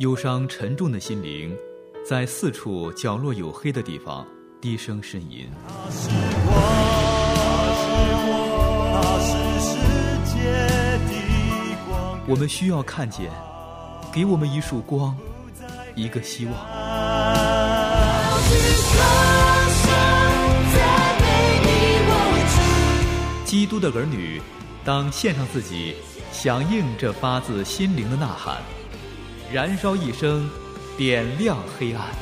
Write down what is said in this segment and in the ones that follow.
忧伤沉重的心灵在四处角落有黑的地方低声呻吟。 他是我，他是世界的光。 我们需要看见，给我们一束光，一个希望。基督的儿女当献上自己，响应这发自心灵的呐喊，燃烧一生，点亮黑暗。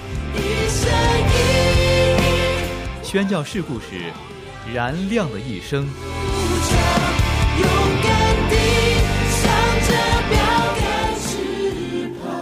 宣教士故事，燃亮的一生。 勇敢地向着标杆直跑。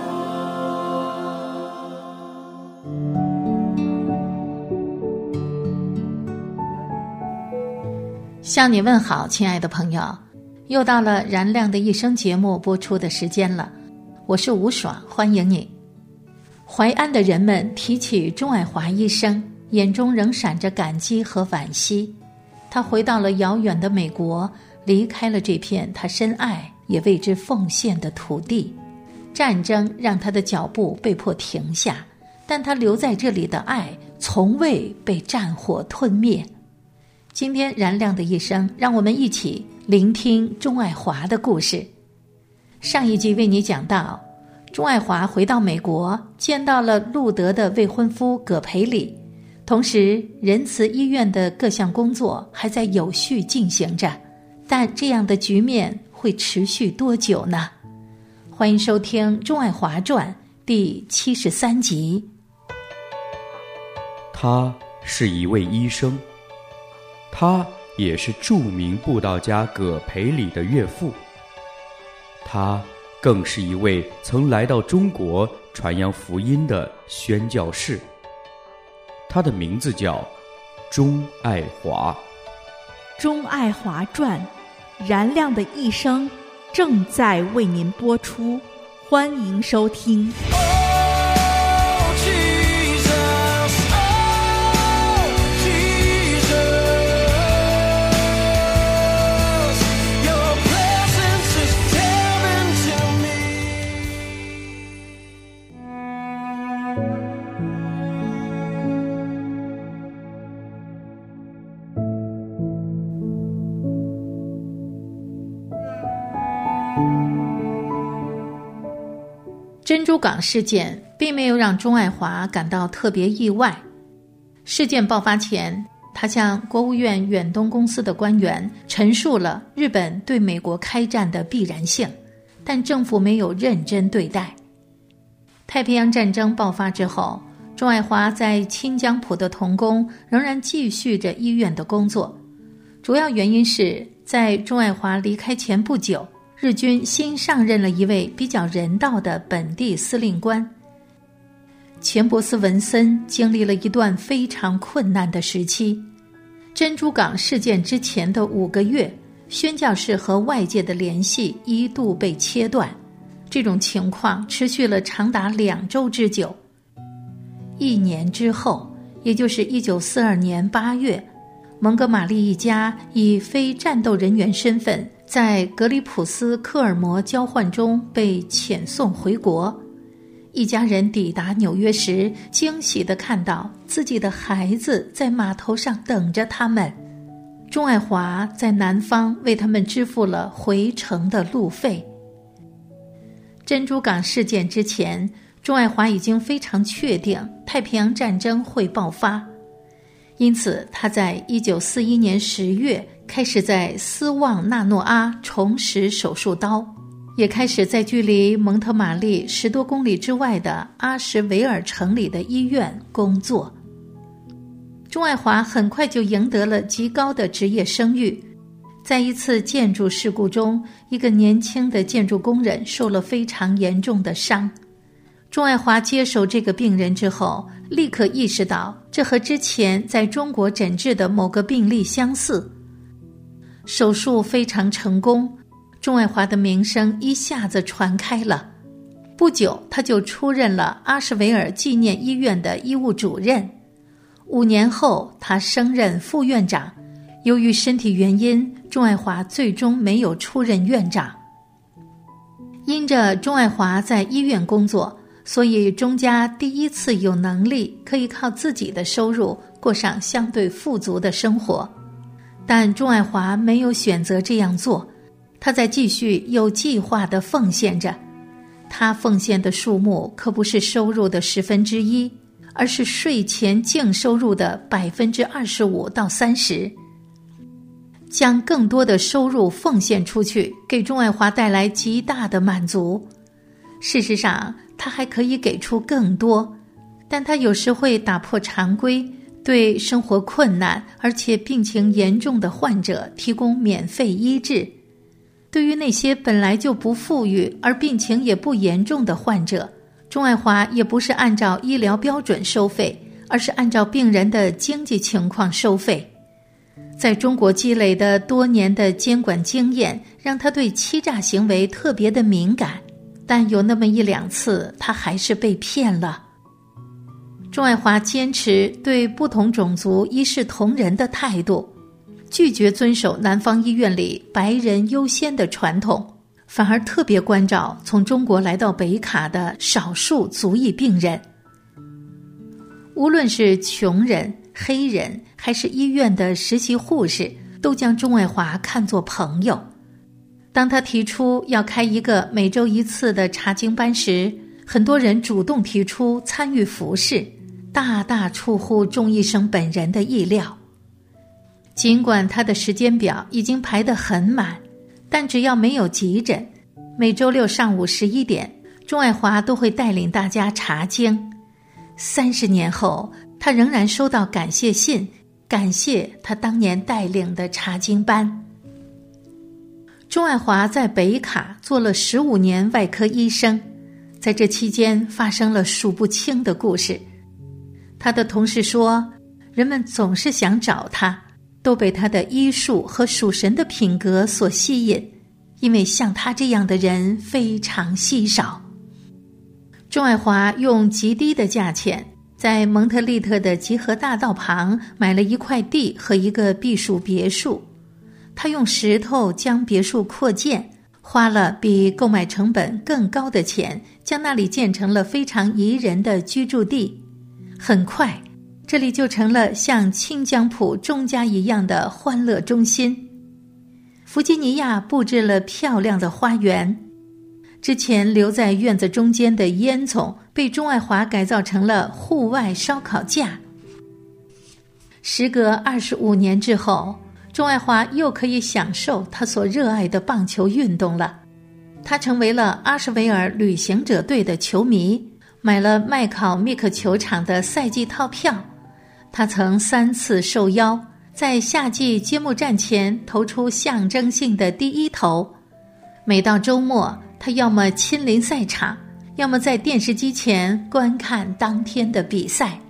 向你问好，亲爱的朋友，又到了燃亮的一生节目播出的时间了，我是吴爽，欢迎你。淮安的人们提起钟爱华医生，眼中仍闪着感激和惋惜。他回到了遥远的美国，离开了这片他深爱也为之奉献的土地。战争让他的脚步被迫停下，但他留在这里的爱从未被战火吞灭。今天燃亮的一生，让我们一起聆听钟爱华的故事。上一集为你讲到，钟爱华回到美国，见到了路德的未婚夫葛培里，同时仁慈医院的各项工作还在有序进行着，但这样的局面会持续多久呢？欢迎收听《钟爱华传》第73集。 他是一位医生，他也是著名布道家葛培里的岳父，他更是一位曾来到中国传扬福音的宣教士。他的名字叫钟爱华。 钟爱华传，燃亮的一生正在为您播出，欢迎收听。 珍珠港事件并没有让钟爱华感到特别意外。事件爆发前，他向国务院远东公司的官员陈述了日本对美国开战的必然性，但政府没有认真对待。太平洋战争爆发之后，钟爱华在清江浦的同工仍然继续着医院的工作，主要原因是在钟爱华离开前不久，日军新上任了一位比较人道的本地司令官。钱伯斯文森经历了一段非常困难的时期。珍珠港事件之前的5个月，宣教士和外界的联系一度被切断，这种情况持续了长达2周之久。1年之后，也就是1942年8月，蒙哥马利一家以非战斗人员身份在格里普斯科尔摩交换中被遣送回国。一家人抵达纽约时，惊喜地看到自己的孩子在码头上等着他们。钟爱华在南方为他们支付了回程的路费。珍珠港事件之前，钟爱华已经非常确定太平洋战争会爆发，因此他在1941年10月开始在斯旺纳诺阿重拾手术刀，也开始在距离蒙特马利10多公里之外的阿什维尔城里的医院工作。钟爱华很快就赢得了极高的职业声誉。在一次建筑事故中，一个年轻的建筑工人受了非常严重的伤。钟爱华接手这个病人之后，立刻意识到这和之前在中国诊治的某个病例相似。手术非常成功，钟爱华的名声一下子传开了。不久，他就出任了阿什维尔纪念医院的医务主任。5年后，他升任副院长。由于身体原因，钟爱华最终没有出任院长。因着钟爱华在医院工作， 所以钟家第一次有能力可以靠自己的收入过上相对富足的生活。但钟爱华没有选择这样做，他在继续有计划地奉献着。他奉献的数目可不是收入的1/10，而是税前净收入的25%到30%。将更多的收入奉献出去，给钟爱华带来极大的满足。事实上，他还可以给出更多，但他有时会打破常规，对生活困难而且病情严重的患者提供免费医治。对于那些本来就不富裕而病情也不严重的患者，钟爱华也不是按照医疗标准收费，而是按照病人的经济情况收费。在中国积累的多年的监管经验，让他对欺诈行为特别的敏感，但有那么1-2次，他还是被骗了。钟爱华坚持对不同种族一视同仁的态度，拒绝遵守南方医院里白人优先的传统，反而特别关照从中国来到北卡的少数族裔病人。无论是穷人、黑人还是医院的实习护士，都将钟爱华看作朋友。当他提出要开一个每周1次的查经班时，很多人主动提出参与服侍，大大出乎钟医生本人的意料。尽管他的时间表已经排得很满，但只要没有急诊，每周6上午11点，钟爱华都会带领大家查经。30年后，他仍然收到感谢信，感谢他当年带领的查经班。钟爱华在北卡做了15年外科医生，在这期间发生了数不清的故事。他的同事说，人们总是想找他，都被他的医术和属神的品格所吸引，因为像他这样的人非常稀少。钟爱华用极低的价钱在蒙特利特的集合大道旁买了一块地和一个避暑别墅。他用石头将别墅扩建，花了比购买成本更高的钱，将那里建成了非常宜人的居住地。很快，这里就成了像清江浦钟家一样的欢乐中心。弗吉尼亚布置了漂亮的花园，之前留在院子中间的烟囱被钟爱华改造成了户外烧烤架。时隔25年之后，钟爱华又可以享受他所热爱的棒球运动了。他成为了阿什维尔旅行者队的球迷，买了麦考密克球场的赛季套票。他曾3次受邀在夏季揭幕战前投出象征性的第1投。每到周末，他要么亲临赛场，要么在电视机前观看当天的比赛。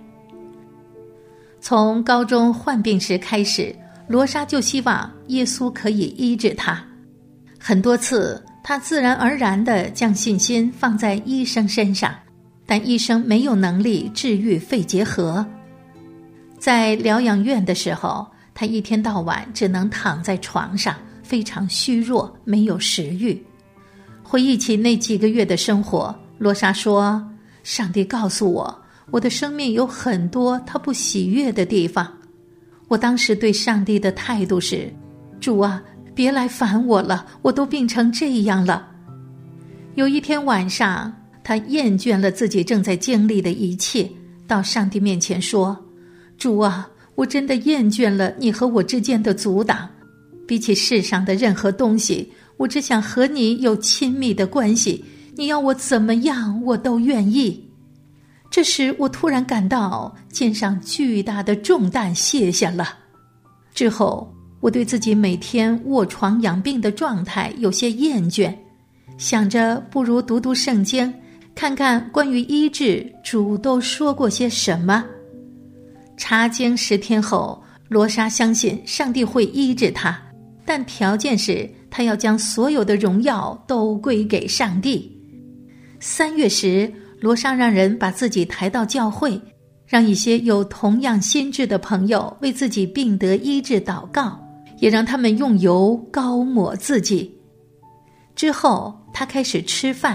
从高中患病时开始，罗莎就希望耶稣可以医治他。很多次，他自然而然地将信心放在医生身上，但医生没有能力治愈肺结核。在疗养院的时候，他一天到晚只能躺在床上，非常虚弱，没有食欲。回忆起那几个月的生活，罗莎说，上帝告诉我，我的生命有很多他不喜悦的地方。我当时对上帝的态度是，主啊，别来烦我了，我都病成这样了。有一天晚上，他厌倦了自己正在经历的一切，到上帝面前说，主啊，我真的厌倦了你和我之间的阻挡，比起世上的任何东西，我只想和你有亲密的关系，你要我怎么样我都愿意。这时我突然感到肩上巨大的重担卸下了。之后我对自己每天卧床养病的状态有些厌倦，想着不如读读圣经，看看关于医治主都说过些什么。查经10天后，罗莎相信上帝会医治他，但条件是他要将所有的荣耀都归给上帝。3月时，罗莎让人把自己抬到教会，让一些有同样心志的朋友为自己病得医治祷告，也让他们用油膏抹自己。之后他开始吃饭，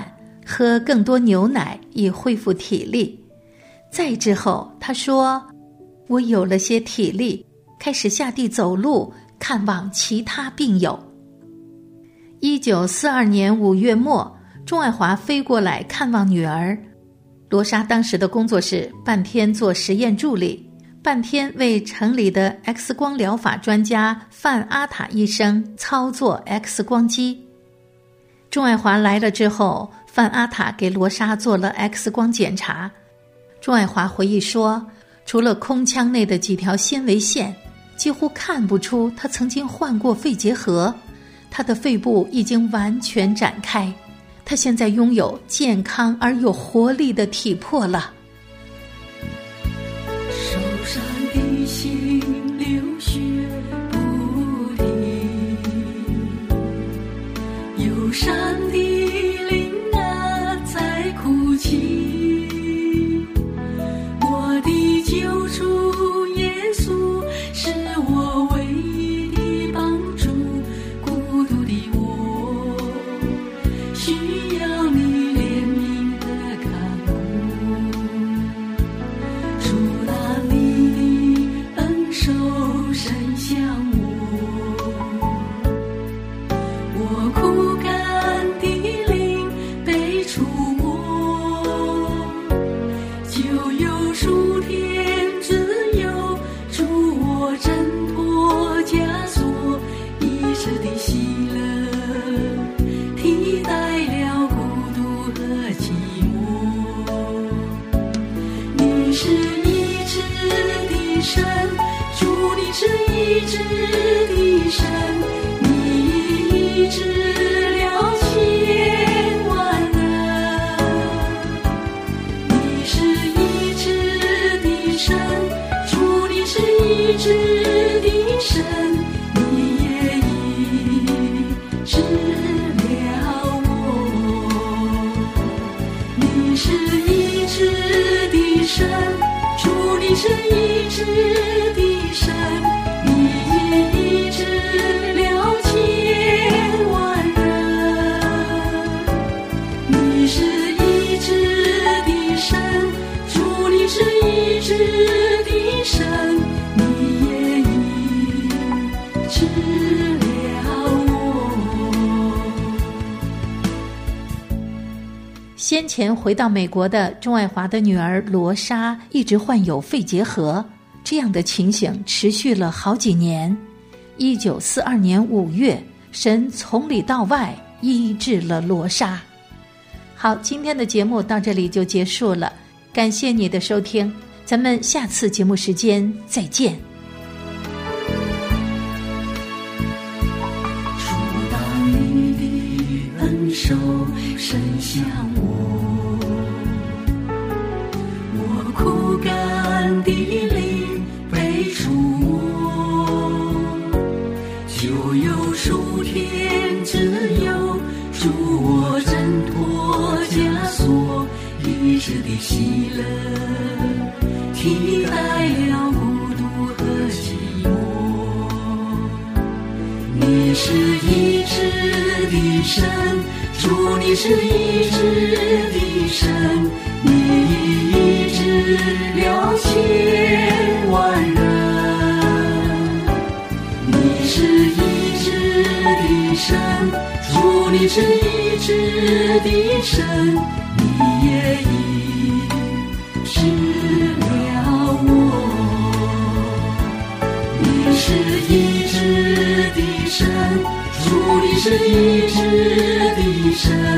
喝更多牛奶以恢复体力。再之后，他说：“我有了些体力，开始下地走路，看望其他病友。”1942年5月末，钟爱华飞过来看望女儿。罗莎当时的工作是半天做实验助理，半天为城里的 X 光疗法专家范阿塔医生操作 X 光机。钟爱华来了之后，范阿塔给罗莎做了 X 光检查。钟爱华回忆说，除了空腔内的几条纤维线，几乎看不出他曾经患过肺结核。他的肺部已经完全展开，他现在拥有健康而有活力的体魄了。 受伤的心流血不停，忧伤的灵啊在哭泣，我的救主耶稣是我唯一的帮助，孤独的我需要你怜悯的看顾，主啊，你的恩手伸向我枯干的灵被触摸，就有属天自由，助我挣脱枷锁，一时的喜乐替代了孤独和寂寞。你是医治的神，主你是医治的神，你医治了千万人。你是医治的神，主你是医治的神，你也医治了我。你是医治的神，主你是医治的神，你也医治了千万人。你是医治的神，主你是医治的神，你也医治了我。 先前回到美国的钟爱华的女儿罗莎一直患有肺结核，这样的情形持续了好几年。1942年5月，神从里到外医治了罗莎。好，今天的节目到这里就结束了，感谢你的收听，咱们下次节目时间再见。 主当你的恩手伸向我枯干的灵被触摸，就有属天自由，助我挣脱枷锁，一时的喜乐替代了孤独和寂寞。你是医治的神，主你是医治的神，你医治了千万人。你是医治的神，主你是医治的神，你也医治了我。你是医治的神，主你是医治的神，